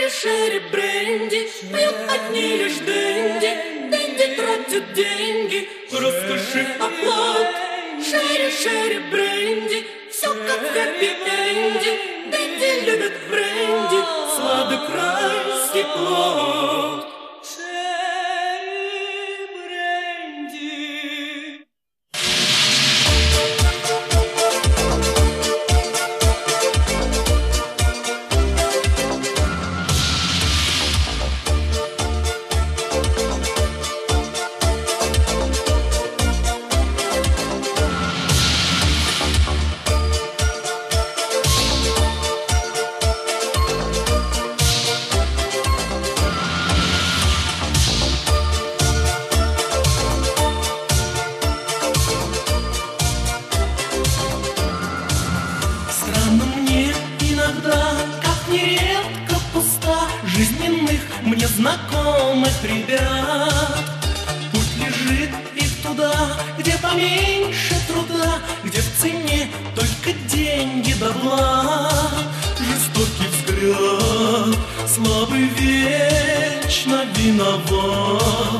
Шери-шери бренди, пьют одни лишь денди. Денди тратят деньги, роскоши оплот. Шери-шери бренди, все как в хэппи-энде. Денди любят бренди, сладок райский плод. Жизненных мне знакомых ребят. Путь лежит их туда, где поменьше труда, где в цене только деньги да благ. Жестокий взгляд, слабый вечно виноват.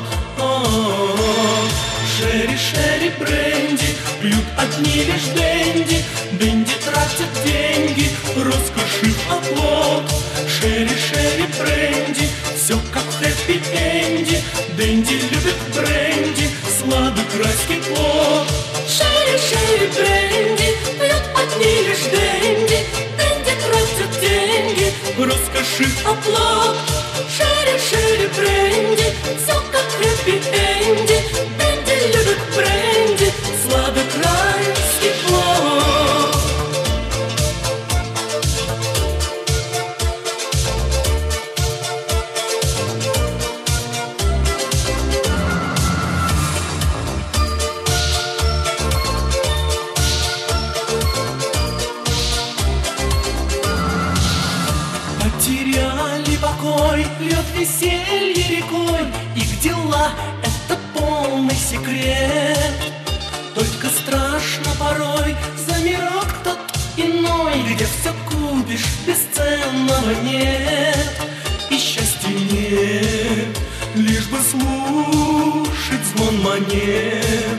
Шери-шери бренди, пьют одни лишь денди. Денди тратят деньги, роскоши оплот. Шери-шери бренди, все как в хэппи-энде. Денди любит бренди, сладок райский плод. Шери-шери бренди, пьют одни лишь денди. Денди тратят деньги, роскоши оплот. Шери-шери бренди, все как в хэппи-энде. Денди любит бренди, сладок райский плод. Потеряли покой, льет веселье рекой. Их дела — это полный секрет. Только страшно порой за мирок тот иной, где все купишь, бесценного нет. И счастья нет, лишь бы слушать звон монет.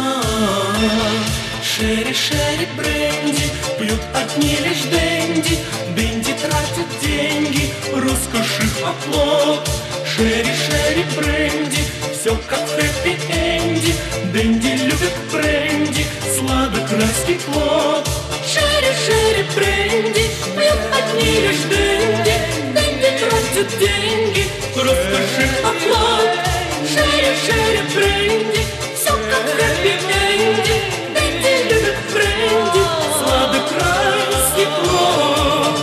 Шери-шери бренди, пьют одни лишь денди. Денди тратят деньги, роскоши оплот. Шери-шери бренди, все как в хэппи-энде. Денди любят бренди, сладок райский плод. Шери-шери бренди, пьют одни лишь денди. Денди тратят деньги, роскоши оплот. Шери-шери бренди, все как в хэппи-энде. Денди любят бренди, сладок райский плод.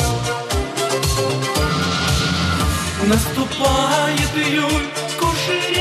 Наступает июль, кушай